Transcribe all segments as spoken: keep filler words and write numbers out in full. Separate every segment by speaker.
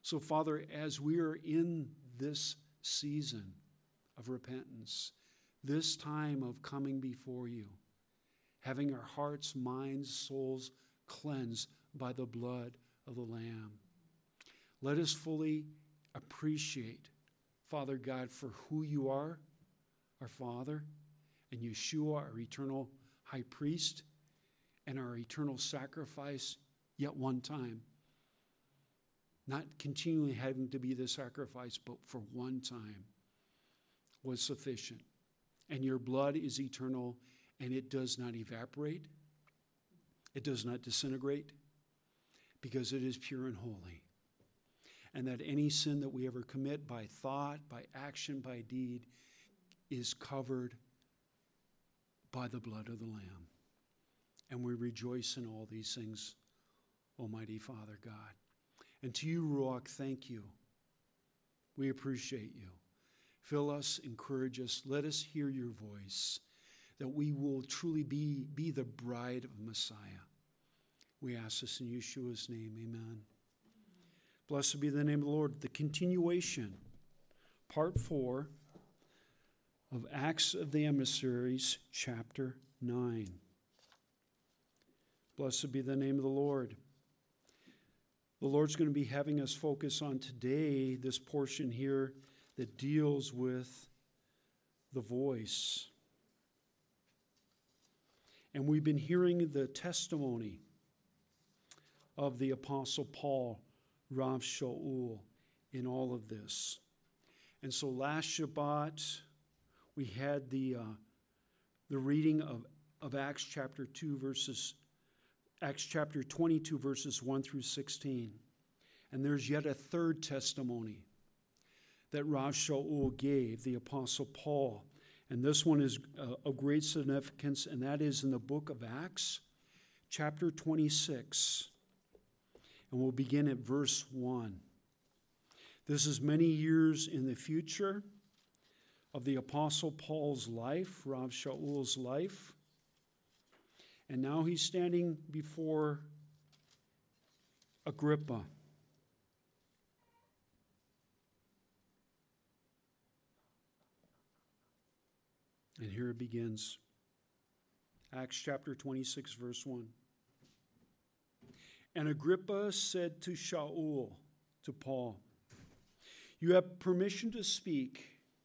Speaker 1: So, Father, as we are in this season of repentance, this time of coming before you, having our hearts, minds, souls cleansed by the blood of the Lamb, let us fully appreciate, Father God, for who you are, our Father, and Yeshua, our eternal high priest, and our eternal sacrifice, yet one time. Not continually having to be the sacrifice, but for one time was sufficient. And your blood is eternal, and it does not evaporate. It does not disintegrate, because it is pure and holy. And that any sin that we ever commit by thought, by action, by deed, is covered by the blood of the Lamb. And we rejoice in all these things, Almighty Father God. And to you, Ruach, thank you. We appreciate you. Fill us, encourage us. Let us hear your voice, that we will truly be, be the bride of Messiah. We ask this in Yeshua's name. Amen. Blessed be the name of the Lord. The continuation, part four of Acts of the Emissaries, chapter nine. Blessed be the name of the Lord. The Lord's going to be having us focus on today this portion here that deals with the voice. And we've been hearing the testimony of the Apostle Paul, Rav Shaul, in all of this. And so last Shabbat, we had the uh, the reading of, of Acts chapter two, verses Acts chapter twenty-two, verses one through sixteen. And there's yet a third testimony that Rav Shaul gave, the Apostle Paul. And this one is uh, of great significance, and that is in the book of Acts, chapter twenty-six. And we'll begin at verse one. This is many years in the future of the Apostle Paul's life, Rav Shaul's life. And now he's standing before Agrippa. And here it begins. Acts chapter twenty-six, verse one. And Agrippa said to Shaul, to Paul, "You have permission to speak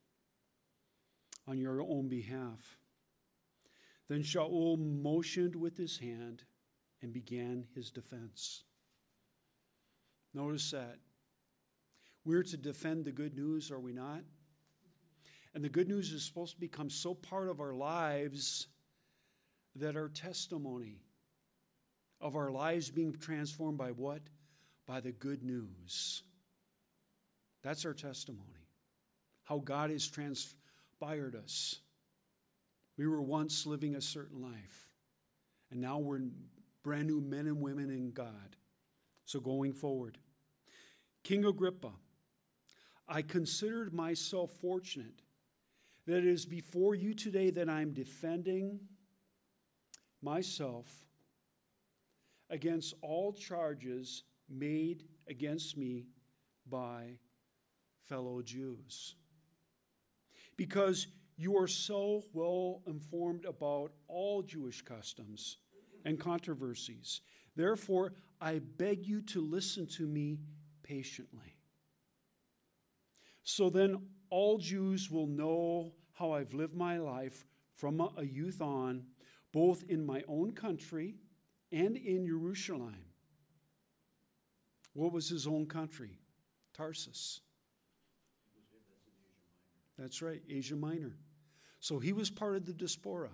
Speaker 1: on your own behalf." Then Shaul motioned with his hand and began his defense. Notice that. We're to defend the good news, are we not? And the good news is supposed to become so part of our lives that our testimony of our lives being transformed by what? By the good news. That's our testimony. How God has transpired us. We were once living a certain life, and now we're brand new men and women in God. So going forward, King Agrippa, I considered myself fortunate that it is before you today that I'm defending myself against all charges made against me by fellow Jews. Because you are so well informed about all Jewish customs and controversies. Therefore, I beg you to listen to me patiently. So then all Jews will know how I've lived my life from a youth on, both in my own country and in Jerusalem. What was his own country? Tarsus. That's right, Asia Minor. So he was part of the diaspora.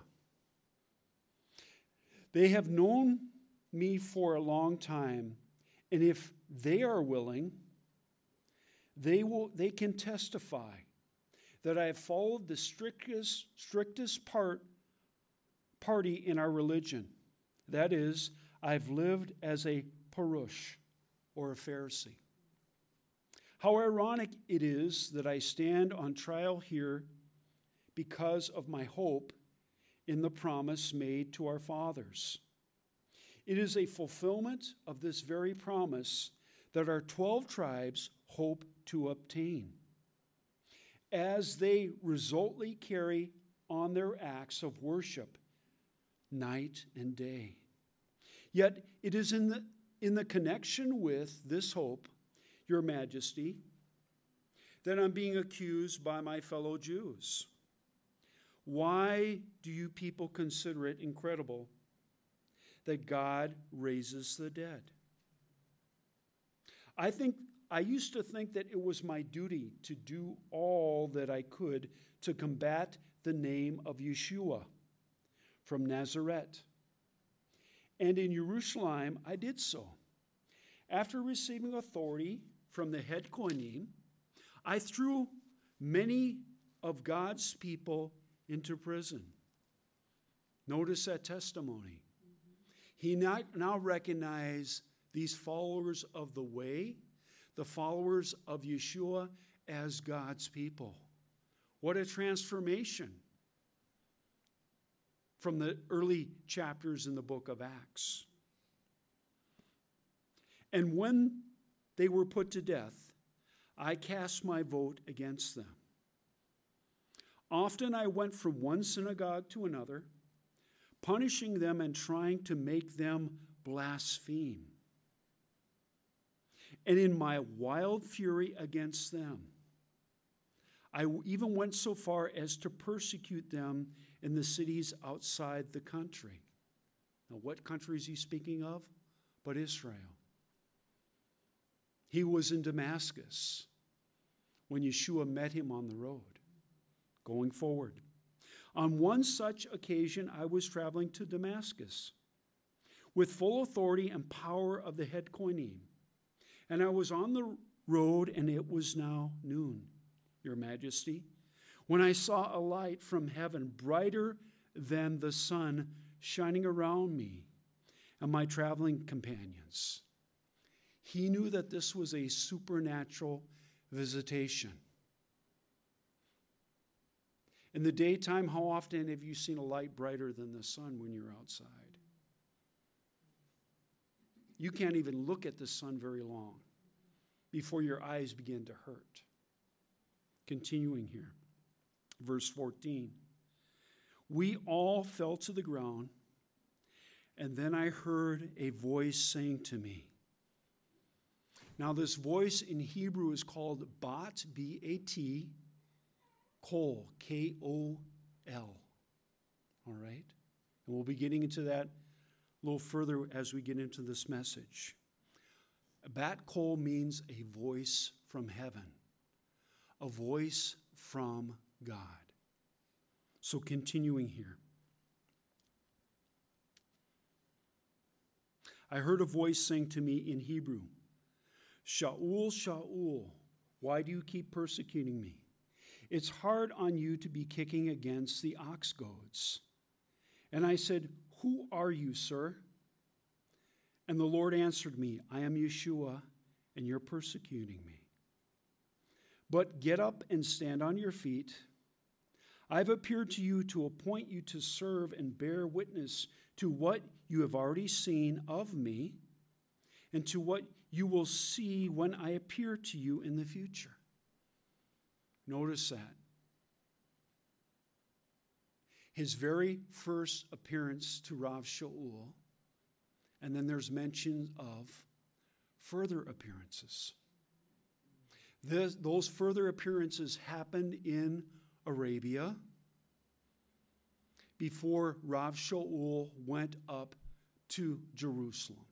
Speaker 1: They have known me for a long time, and if they are willing, they will. They can testify that I have followed the strictest, strictest part, party in our religion. That is, I've lived as a Parush, or a Pharisee. How ironic it is that I stand on trial here because of my hope in the promise made to our fathers. It is a fulfillment of this very promise that our twelve tribes hope to obtain, as they resolutely carry on their acts of worship night and day. Yet it is in the, in the connection with this hope, Your Majesty, that I'm being accused by my fellow Jews. Why do you people consider it incredible that God raises the dead? I think I used to think that it was my duty to do all that I could to combat the name of Yeshua from Nazareth. And in Jerusalem, I did so. After receiving authority from the head Kohanim, I threw many of God's people into prison. Notice that testimony. He not, now recognized these followers of the way, the followers of Yeshua, as God's people. What a transformation from the early chapters in the book of Acts. And when they were put to death, I cast my vote against them. Often I went from one synagogue to another, punishing them and trying to make them blaspheme. And in my wild fury against them, I even went so far as to persecute them in the cities outside the country. Now, what country is he speaking of? But Israel. He was in Damascus when Yeshua met him on the road, going forward. On one such occasion, I was traveling to Damascus with full authority and power of the head Kohanim. And I was on the road, and it was now noon, Your Majesty, when I saw a light from heaven, brighter than the sun, shining around me and my traveling companions. He knew that this was a supernatural visitation. In the daytime, how often have you seen a light brighter than the sun when you're outside? You can't even look at the sun very long before your eyes begin to hurt. Continuing here, verse fourteen. We all fell to the ground, and then I heard a voice saying to me. Now this voice in Hebrew is called Bat, B A T, Kol, K O L. All right? And we'll be getting into that a little further as we get into this message. Bat Kol means a voice from heaven, a voice from God. So continuing here. I heard a voice saying to me in Hebrew, Shaul, Shaul, why do you keep persecuting me? It's hard on you to be kicking against the ox goads. And I said, who are you, sir? And the Lord answered me, I am Yeshua, and you're persecuting me. But get up and stand on your feet. I've appeared to you to appoint you to serve and bear witness to what you have already seen of me and to what you will see when I appear to you in the future. Notice that. His very first appearance to Rav Shaul, and then there's mention of further appearances. This, those further appearances happened in Arabia before Rav Shaul went up to Jerusalem.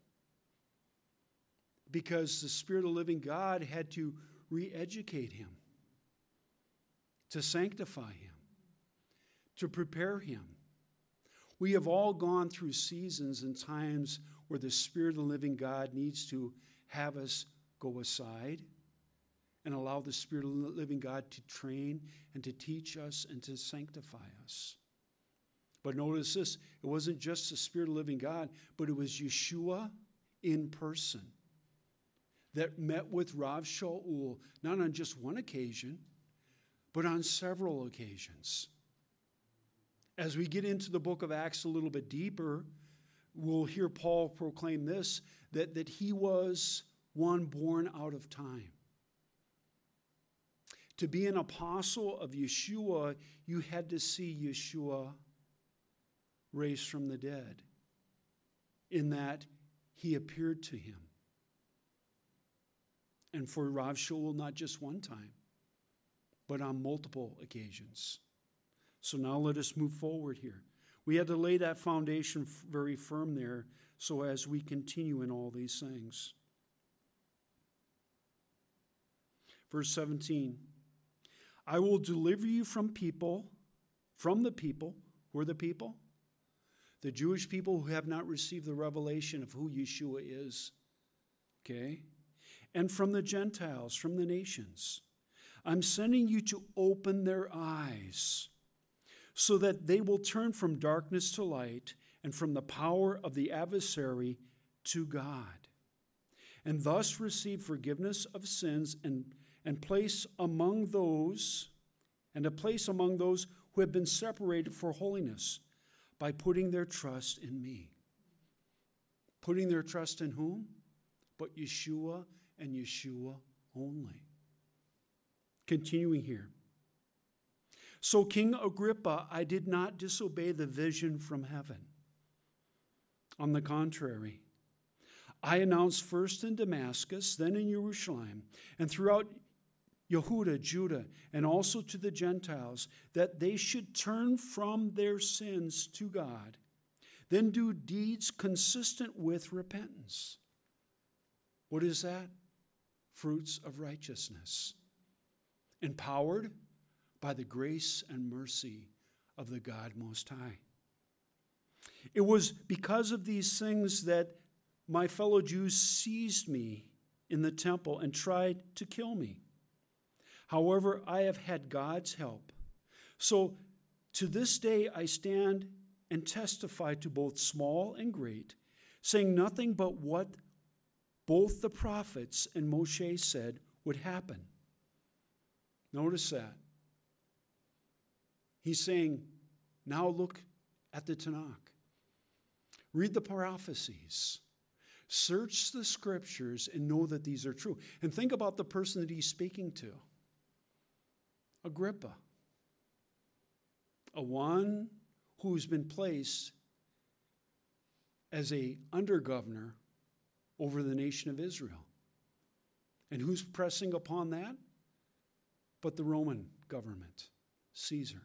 Speaker 1: Because the Spirit of the living God had to re-educate him, to sanctify him, to prepare him. We have all gone through seasons and times where the Spirit of the living God needs to have us go aside and allow the Spirit of the living God to train and to teach us and to sanctify us. But notice this, it wasn't just the Spirit of the living God, but it was Yeshua in person that met with Rav Shaul, not on just one occasion, but on several occasions. As we get into the book of Acts a little bit deeper, we'll hear Paul proclaim this, that, that he was one born out of time. To be an apostle of Yeshua, you had to see Yeshua raised from the dead, in that he appeared to him. And for Rav Shaul, not just one time, but on multiple occasions. So now let us move forward here. We had to lay that foundation very firm there, so as we continue in all these things. Verse seventeen, I will deliver you from people, from the people. Who are the people? The Jewish people who have not received the revelation of who Yeshua is. Okay? And from the Gentiles, from the nations. I'm sending you to open their eyes so that they will turn from darkness to light and from the power of the adversary to God, and thus receive forgiveness of sins and, and place among those, and a place among those who have been separated for holiness by putting their trust in me. Putting their trust in whom? But Yeshua and Yeshua only. Continuing here. So, King Agrippa, I did not disobey the vision from heaven. On the contrary, I announced first in Damascus, then in Jerusalem, and throughout Yehuda, Judah, and also to the Gentiles, that they should turn from their sins to God, then do deeds consistent with repentance. What is that? Fruits of righteousness, empowered by the grace and mercy of the God Most High. It was because of these things that my fellow Jews seized me in the temple and tried to kill me. However, I have had God's help. So to this day I stand and testify to both small and great, saying nothing but what both the prophets and Moshe said would happen. Notice that. He's saying, now look at the Tanakh. Read the prophecies. Search the scriptures and know that these are true. And think about the person that he's speaking to. Agrippa. A one who's been placed as a under-governor over the nation of Israel. And who's pressing upon that? But the Roman government, Caesar.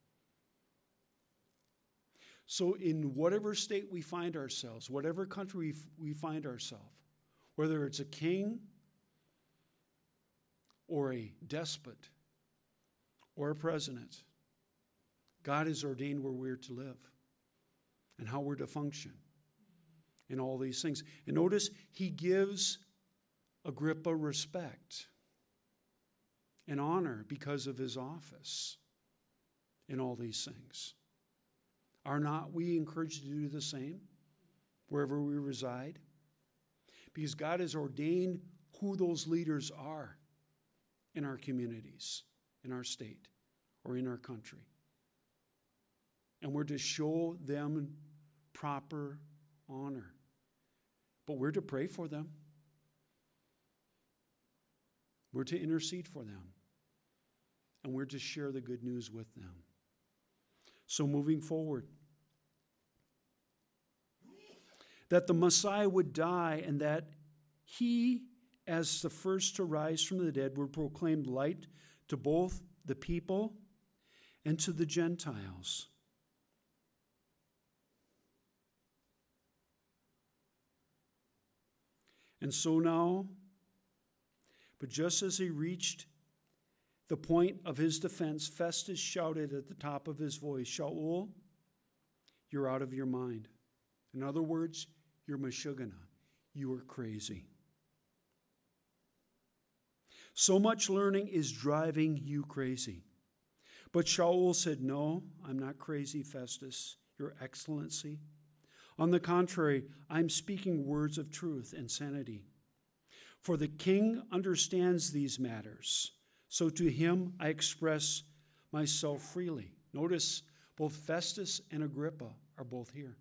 Speaker 1: So in whatever state we find ourselves, whatever country we find ourselves, whether it's a king or a despot or a president, God has ordained where we're to live and how we're to function in all these things. And notice he gives Agrippa respect and honor because of his office in all these things. Are not we encouraged to do the same wherever we reside? Because God has ordained who those leaders are in our communities, in our state, or in our country. And we're to show them proper honor. But we're to pray for them. We're to intercede for them. And we're to share the good news with them. So moving forward, that the Messiah would die and that he, as the first to rise from the dead, would proclaim light to both the people and to the Gentiles. And so now, but just as he reached the point of his defense, Festus shouted at the top of his voice, Shaul, you're out of your mind. In other words, you're Meshugana. You are crazy. So much learning is driving you crazy. But Shaul said, no, I'm not crazy, Festus, Your Excellency. On the contrary, I'm speaking words of truth and sanity. For the king understands these matters. So to him I express myself freely. Notice both Festus and Agrippa are both here.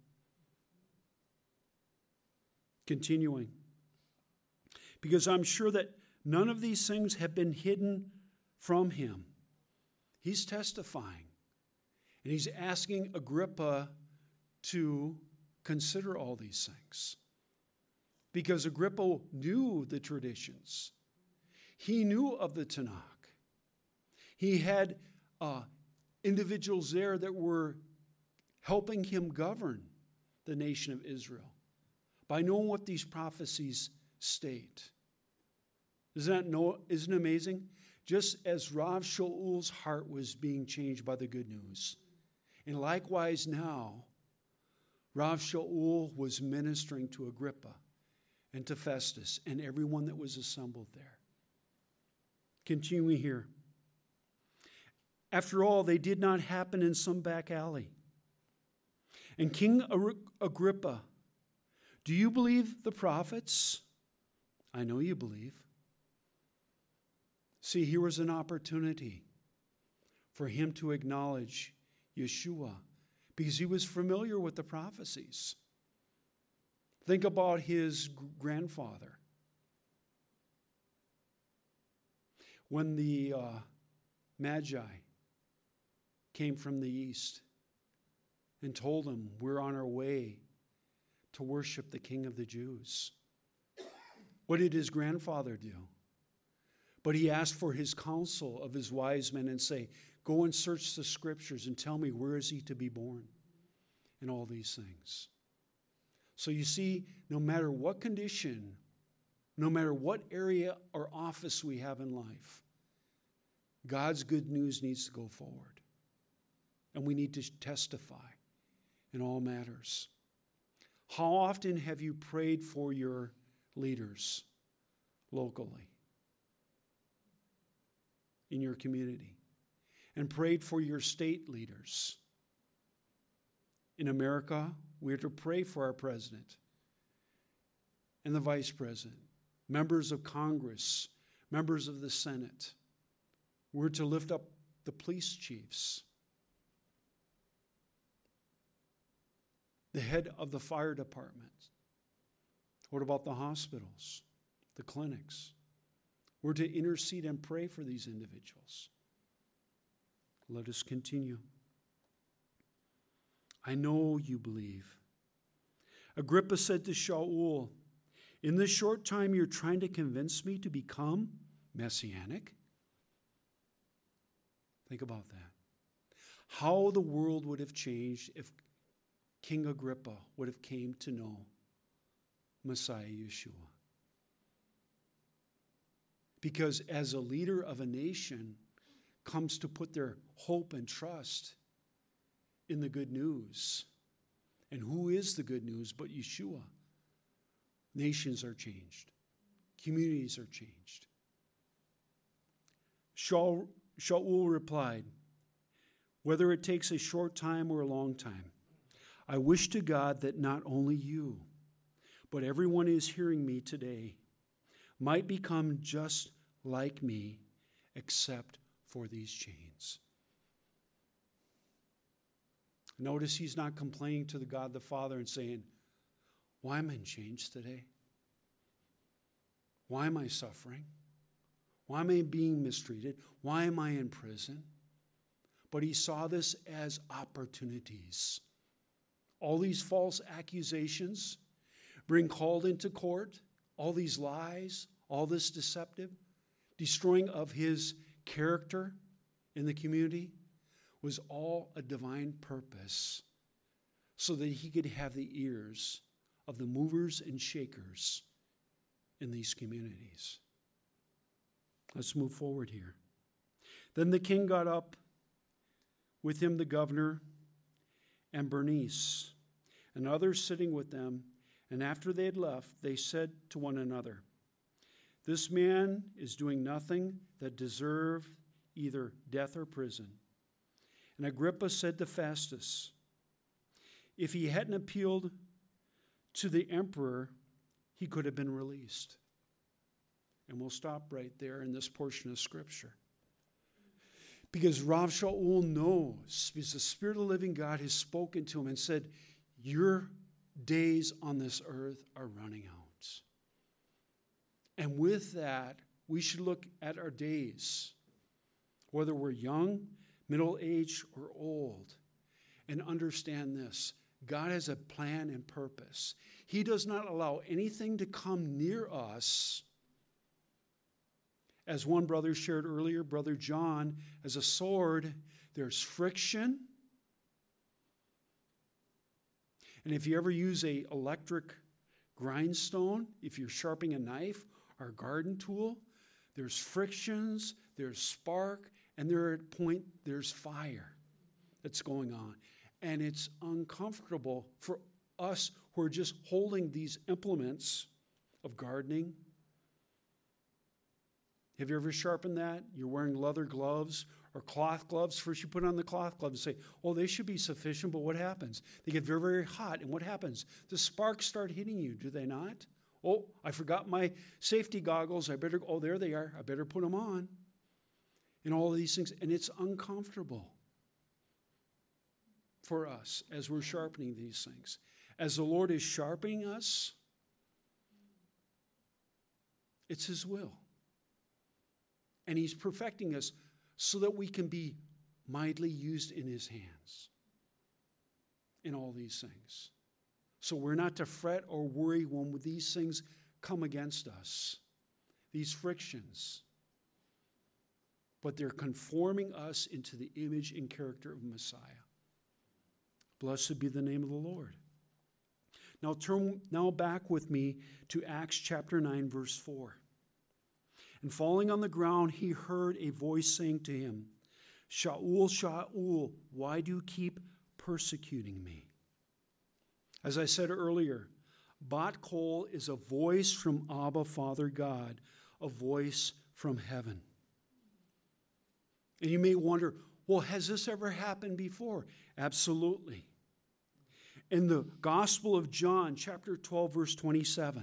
Speaker 1: Continuing. Because I'm sure that none of these things have been hidden from him. He's testifying. And he's asking Agrippa to consider all these things. Because Agrippa knew the traditions. He knew of the Tanakh. He had uh, individuals there that were helping him govern the nation of Israel by knowing what these prophecies state. Isn't that no, isn't it amazing? Just as Rav Shaul's heart was being changed by the good news. And likewise now, Rav Shaul was ministering to Agrippa and to Festus and everyone that was assembled there. Continuing here. After all, they did not happen in some back alley. And King Agrippa, do you believe the prophets? I know you believe. See, here was an opportunity for him to acknowledge Yeshua because he was familiar with the prophecies. Think about his grandfather. When the uh, Magi came from the east and told him, we're on our way to worship the King of the Jews. What did his grandfather do? But he asked for his counsel of his wise men and say, go and search the scriptures and tell me where is he to be born and all these things. So you see, no matter what condition, no matter what area or office we have in life, God's good news needs to go forward. And we need to testify in all matters. How often have you prayed for your leaders locally, in your community, and prayed for your state leaders? In America, we are to pray for our president and the vice president, members of Congress, members of the Senate. We're to lift up the police chiefs, the head of the fire department. What about the hospitals, the clinics? We're to intercede and pray for these individuals. Let us continue. I know you believe. Agrippa said to Shaul, in this short time you're trying to convince me to become messianic? Think about that. How the world would have changed if King Agrippa would have came to know Messiah Yeshua. Because as a leader of a nation comes to put their hope and trust in the good news. And who is the good news but Yeshua? Nations are changed. Communities are changed. Shaul, Shaul replied, whether it takes a short time or a long time, I wish to God that not only you, but everyone who is hearing me today might become just like me, except for these chains. Notice he's not complaining to the God the Father and saying, why am I in chains today? Why am I suffering? Why am I being mistreated? Why am I in prison? But he saw this as opportunities. All these false accusations being called into court, all these lies, all this deceptive, destroying of his character in the community was all a divine purpose so that he could have the ears of the movers and shakers in these communities. Let's move forward here. Then the king got up, with him the governor and Bernice and others sitting with them, and after they had left, they said to one another, this man is doing nothing that deserve either death or prison. And Agrippa said to Festus, if he hadn't appealed to the emperor, he could have been released. And we'll stop right there in this portion of Scripture. Because Rav Shaul knows, because the Spirit of the living God has spoken to him and said, your days on this earth are running out. And with that, we should look at our days whether we're young, middle-aged, or old. And understand this, God has a plan and purpose. He does not allow anything to come near us. As one brother shared earlier, Brother John, as a sword, there's friction. And if you ever use an electric grindstone, if you're sharpening a knife or a garden tool, there's frictions, there's spark, and there at point there's fire that's going on. And it's uncomfortable for us who are just holding these implements of gardening. Have you ever sharpened that? You're wearing leather gloves or cloth gloves. First you put on the cloth gloves and say, oh, they should be sufficient, but what happens? They get very, very hot, and what happens? The sparks start hitting you, do they not? Oh, I forgot my safety goggles. I better, oh, there they are. I better put them on. And all of these things, and it's uncomfortable for us as we're sharpening these things. As the Lord is sharpening us, it's His will. And He's perfecting us so that we can be mightily used in His hands in all these things. So we're not to fret or worry when these things come against us, these frictions. But they're conforming us into the image and character of Messiah. Blessed be the name of the Lord. Now turn now back with me to Acts chapter nine, verse four. And falling on the ground, he heard a voice saying to him, Shaul, Shaul, why do you keep persecuting me? As I said earlier, Bat Kol is a voice from Abba, Father God, a voice from heaven. And you may wonder, well, has this ever happened before? Absolutely. In the Gospel of John, chapter twelve, verse twenty-seven,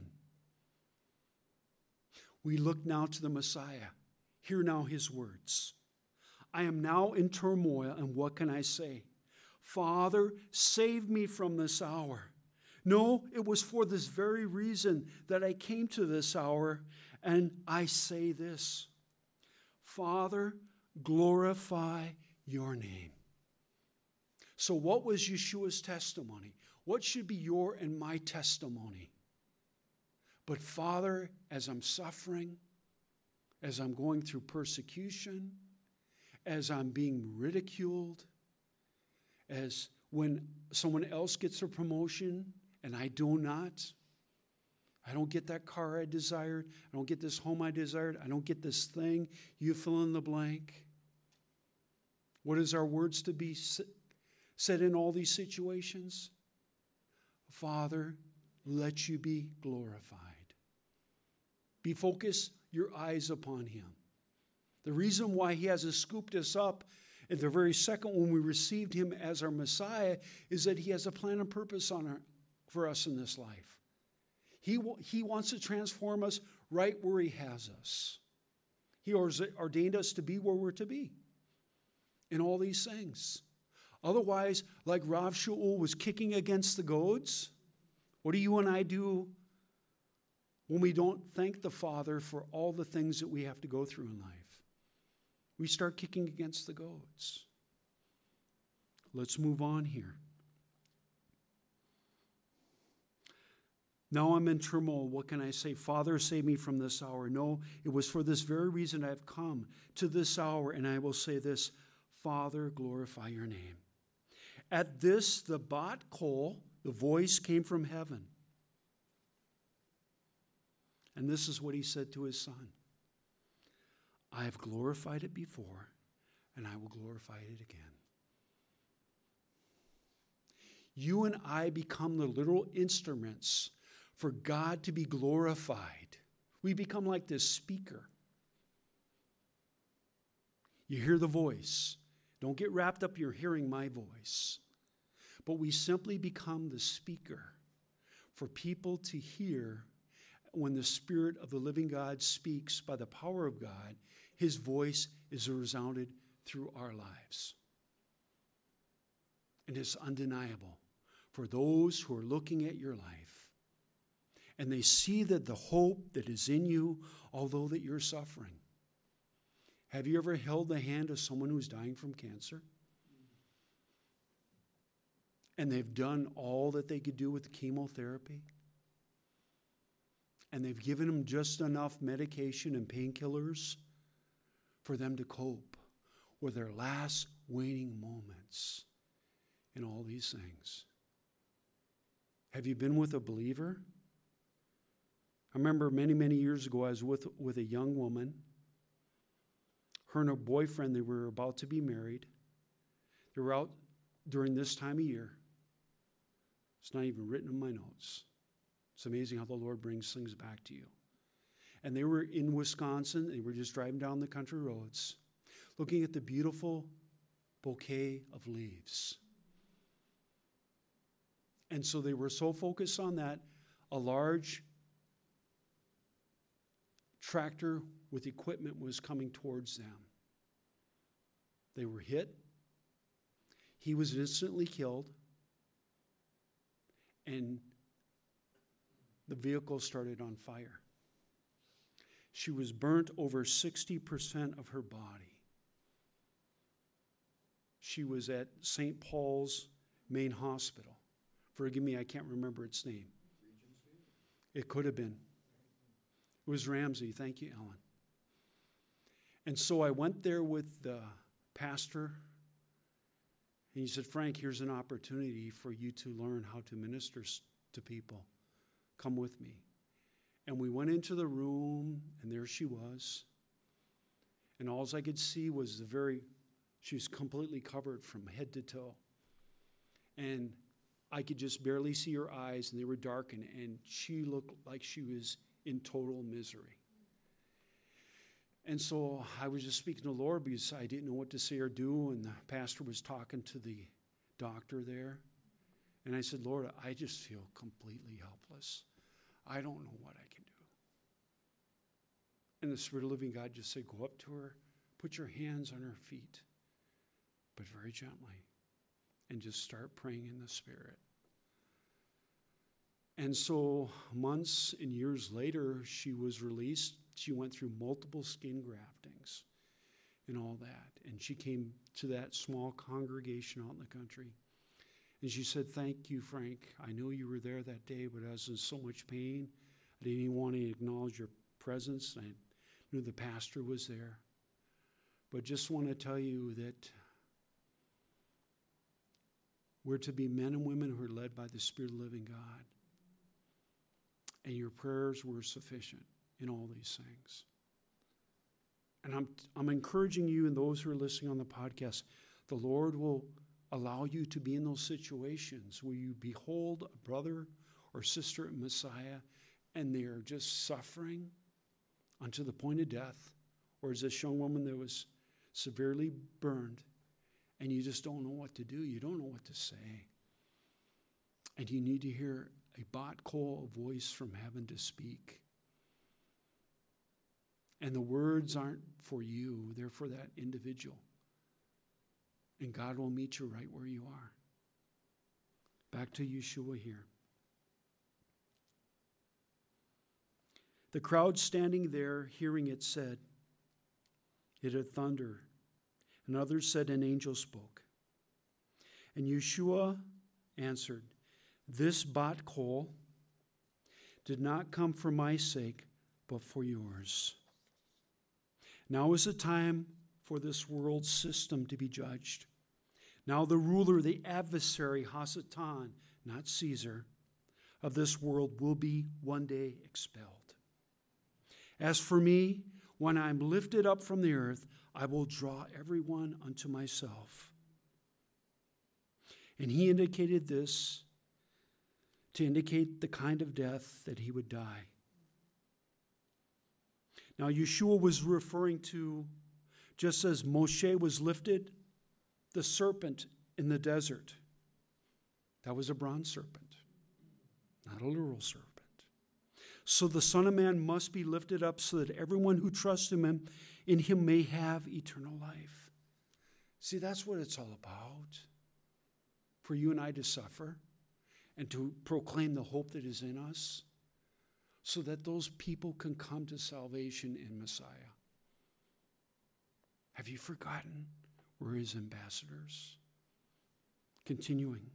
Speaker 1: we look now to the Messiah. Hear now his words. I am now in turmoil, and what can I say? Father, save me from this hour. No, it was for this very reason that I came to this hour, and I say this. Father, glorify your name. So what was Yeshua's testimony? What should be your and my testimony? But Father, as I'm suffering, as I'm going through persecution, as I'm being ridiculed, as when someone else gets a promotion and I do not, I don't get that car I desired, I don't get this home I desired, I don't get this thing, you fill in the blank. What is our words to be said in all these situations? Father, let you be glorified. Be focused your eyes upon him. The reason why he hasn't scooped us up at the very second when we received him as our Messiah is that he has a plan and purpose on our, for us in this life. He, he wants to transform us right where he has us. He ordained us to be where we're to be in all these things. Otherwise, like Rav Shaul was kicking against the goads, what do you and I do when we don't thank the Father for all the things that we have to go through in life? We start kicking against the goads. Let's move on here. Now I'm in turmoil. What can I say? Father, save me from this hour. No, it was for this very reason I have come to this hour, and I will say this, Father, glorify your name. At this, the Bat Kol, the voice came from heaven. And this is what he said to his son. I have glorified it before, and I will glorify it again. You and I become the little instruments for God to be glorified. We become like this speaker. You hear the voice. Don't get wrapped up, you're hearing my voice. But we simply become the speaker for people to hear when the Spirit of the living God speaks by the power of God. His voice is resounded through our lives. And it's undeniable for those who are looking at your life and they see that the hope that is in you, although that you're suffering, Have you ever held the hand of someone who's dying from cancer? And they've done all that they could do with chemotherapy? And they've given them just enough medication and painkillers for them to cope with their last waning moments in all these things. Have you been with a believer? I remember many, many years ago, I was with, with a young woman. Her and her boyfriend, they were about to be married. They were out during this time of year. It's not even written in my notes. It's amazing how the Lord brings things back to you. And they were in Wisconsin. They were just driving down the country roads, looking at the beautiful bouquet of leaves. And so they were so focused on that, a large tractor with equipment was coming towards them. They were hit. He was instantly killed. And the vehicle started on fire. She was burnt over sixty percent of her body. She was at Saint Paul's main hospital. Forgive me, I can't remember its name. It could have been. It was Ramsey. Thank you, Ellen. And so I went there with the pastor, and he said, Frank, here's an opportunity for you to learn how to minister to people. Come with me. And we went into the room, and there she was. And all I could see was the very, she was completely covered from head to toe. And I could just barely see her eyes, and they were darkened, and she looked like she was in total misery. And so I was just speaking to the Lord because I didn't know what to say or do, and the pastor was talking to the doctor there. And I said, Lord, I just feel completely helpless. I don't know what I can do. And the Spirit of the living God just said, go up to her, put your hands on her feet, but very gently, and just start praying in the Spirit. And so months and years later, she was released. She went through multiple skin graftings and all that. And she came to that small congregation out in the country. And she said, thank you, Frank. I know you were there that day, but I was in so much pain. I didn't even want to acknowledge your presence. I knew the pastor was there. But just want to tell you that we're to be men and women who are led by the Spirit of the living God. And your prayers were sufficient in all these things. And I'm, I'm encouraging you and those who are listening on the podcast, the Lord will allow you to be in those situations where you behold a brother or sister in Messiah and they are just suffering unto the point of death, or as this young woman that was severely burned, and you just don't know what to do. You don't know what to say. And you need to hear a bat kol, a voice from heaven to speak. And the words aren't for you, they're for that individual. And God will meet you right where you are. Back to Yeshua here. The crowd standing there, hearing it, said, it had thunder. And others said, an angel spoke. And Yeshua answered, this bat kol did not come for my sake, but for yours. Now is the time for this world system to be judged. Now the ruler, the adversary, Hasatan, not Caesar, of this world will be one day expelled. As for me, when I am lifted up from the earth, I will draw everyone unto myself. And he indicated this to indicate the kind of death that he would die. Now, Yeshua was referring to, just as Moshe was lifted, the serpent in the desert. That was a bronze serpent, not a literal serpent. So the Son of Man must be lifted up so that everyone who trusts in him, in him may have eternal life. See, that's what it's all about. For you and I to suffer and to proclaim the hope that is in us so that those people can come to salvation in Messiah. Have you forgotten we're his ambassadors? Continuing.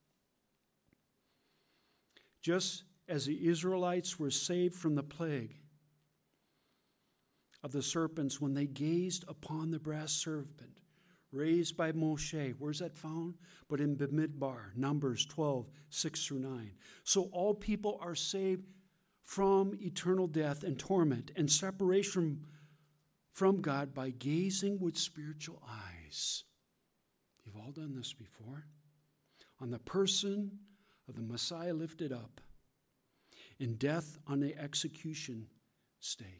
Speaker 1: Just as the Israelites were saved from the plague of the serpents when they gazed upon the brass serpent raised by Moshe. Where's that found? But in Bamidbar, Numbers twelve, six through nine. So all people are saved from eternal death and torment and separation from God by gazing with spiritual eyes. You've all done this before. On the person of the Messiah lifted up, in death on the execution stake.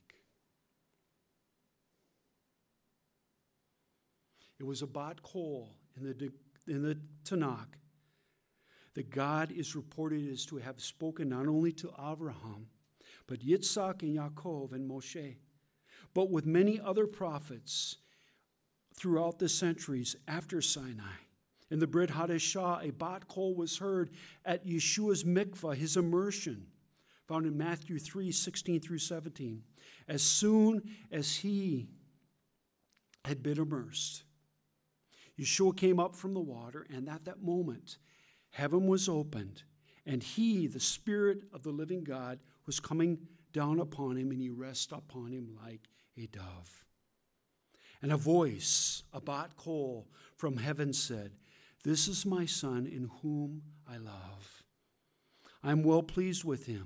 Speaker 1: It was a bat kol in the, in the Tanakh that God is reported as to have spoken not only to Abraham, but Yitzhak and Yaakov and Moshe, but with many other prophets throughout the centuries after Sinai. In the Brit Hadashah, a bat kol was heard at Yeshua's mikvah, his immersion, found in Matthew three, sixteen through seventeen. As soon as he had been immersed, Yeshua came up from the water, and at that moment, heaven was opened, and he, the Spirit of the living God, was coming down upon him, and he rested upon him like a dove. And a voice, a bat kol from heaven said, "This is my Son in whom I love. I am well pleased with him."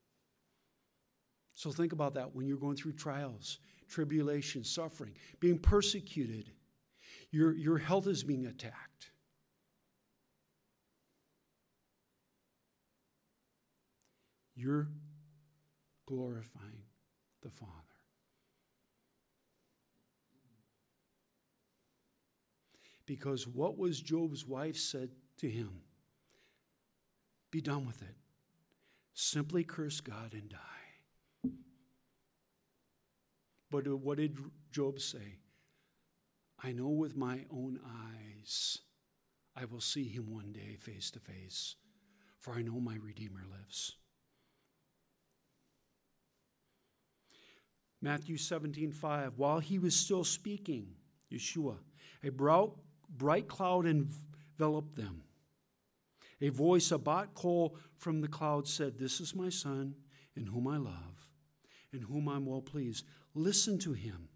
Speaker 1: So think about that when you're going through trials, tribulation, suffering, being persecuted. Your, your health is being attacked. You're glorifying the Father. Because what was Job's wife said to him? Be done with it. Simply curse God and die. But what did Job say? I know with my own eyes I will see him one day face to face, for I know my Redeemer lives. Matthew seventeen five, while he was still speaking, Yeshua, a bright cloud enveloped them. A voice, a bat kol from the cloud said, "This is my Son, in whom I love, in whom I'm well pleased. Listen to him."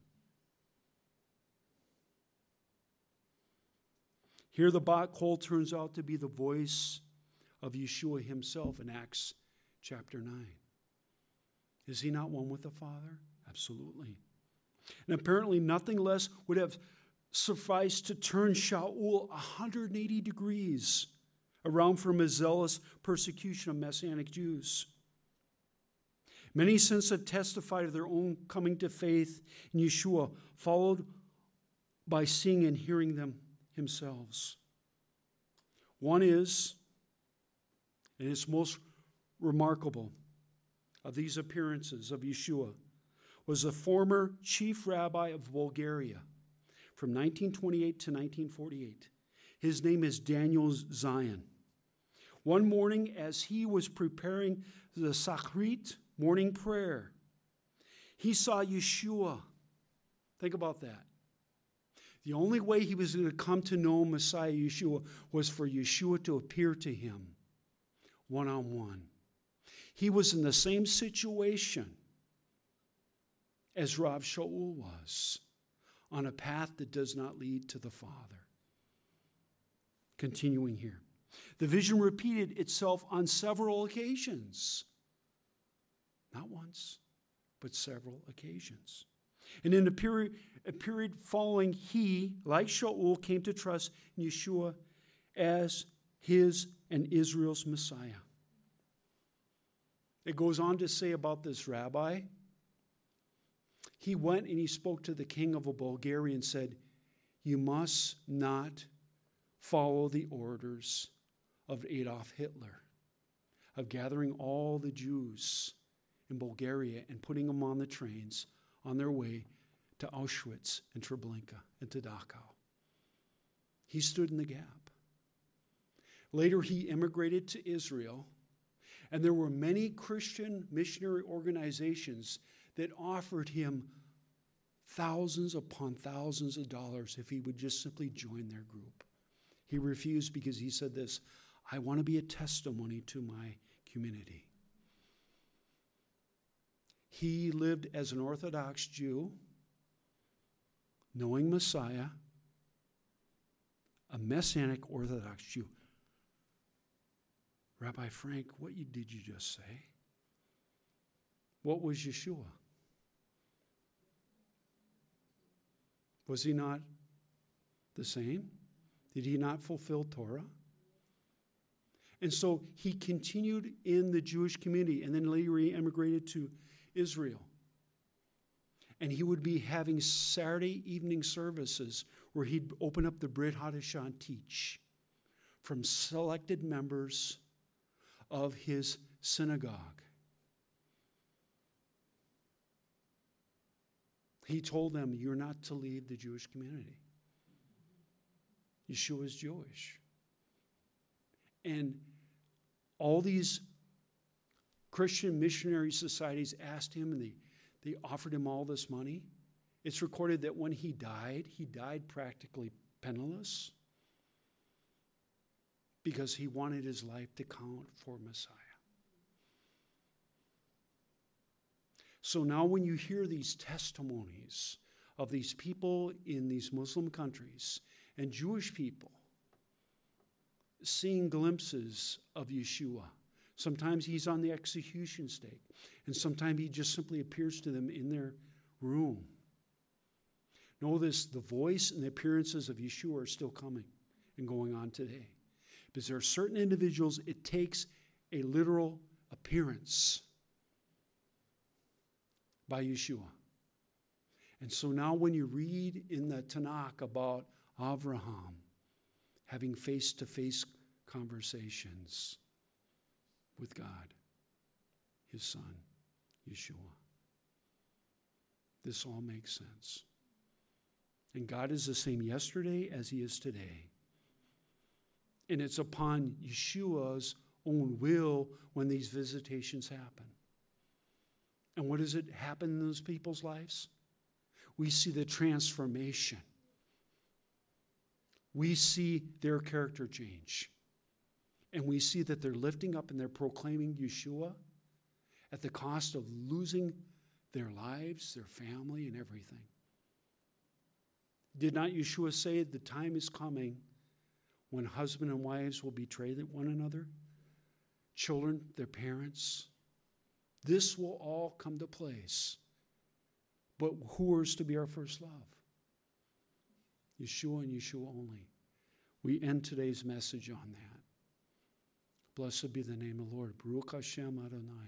Speaker 1: Here the bat kol turns out to be the voice of Yeshua himself in Acts chapter nine. Is he not one with the Father? Absolutely. And apparently nothing less would have sufficed to turn Shaul one hundred eighty degrees around from his zealous persecution of Messianic Jews. Many since have testified of their own coming to faith in Yeshua, followed by seeing and hearing them themselves. One is, and it's most remarkable of these appearances of Yeshua, was the former chief rabbi of Bulgaria from nineteen twenty-eight to nineteen forty-eight. His name is Daniel Zion. One morning, as he was preparing the Shachrit morning prayer, he saw Yeshua. Think about that. The only way he was going to come to know Messiah Yeshua was for Yeshua to appear to him one-on-one. He was in the same situation as Rav Shaul was, on a path that does not lead to the Father. Continuing here. The vision repeated itself on several occasions. Not once, but several occasions. And in a period, a period following, he, like Shaul, came to trust in Yeshua as his and Israel's Messiah. It goes on to say about this rabbi, he went and he spoke to the king of Bulgaria and said, "You must not follow the orders of Adolf Hitler, of gathering all the Jews in Bulgaria and putting them on the trains on their way to Auschwitz and Treblinka and to Dachau." He stood in the gap. Later, he immigrated to Israel, and there were many Christian missionary organizations that offered him thousands upon thousands of dollars if he would just simply join their group. He refused because he said this, I want to be a testimony to my community. He lived as an Orthodox Jew, knowing Messiah, a Messianic Orthodox Jew. Rabbi Frank, what did you just say? What was Yeshua? Was he not the same? Did he not fulfill Torah? And so he continued in the Jewish community and then later he emigrated to Israel. And he would be having Saturday evening services where he'd open up the Brit Hadashah and teach from selected members of his synagogue. He told them, you're not to leave the Jewish community. Yeshua is Jewish. And all these Christian missionary societies asked him, and they, they offered him all this money. It's recorded that when he died, he died practically penniless because he wanted his life to count for Messiah. So now when you hear these testimonies of these people in these Muslim countries and Jewish people seeing glimpses of Yeshua, sometimes he's on the execution stake, and sometimes he just simply appears to them in their room. Know this, the voice and the appearances of Yeshua are still coming and going on today. Because there are certain individuals, it takes a literal appearance by Yeshua. And so now when you read in the Tanakh about Avraham having face-to-face conversations with God, his son, Yeshua, this all makes sense. And God is the same yesterday as he is today. And it's upon Yeshua's own will when these visitations happen. And what does it happen in those people's lives? We see the transformation. We see their character change. And we see that they're lifting up and they're proclaiming Yeshua at the cost of losing their lives, their family, and everything. Did not Yeshua say the time is coming when husband and wives will betray one another? Children, their parents. This will all come to place. But who is to be our first love? Yeshua and Yeshua only. We end today's message on that. Blessed be the name of the Lord. Baruch Hashem Adonai.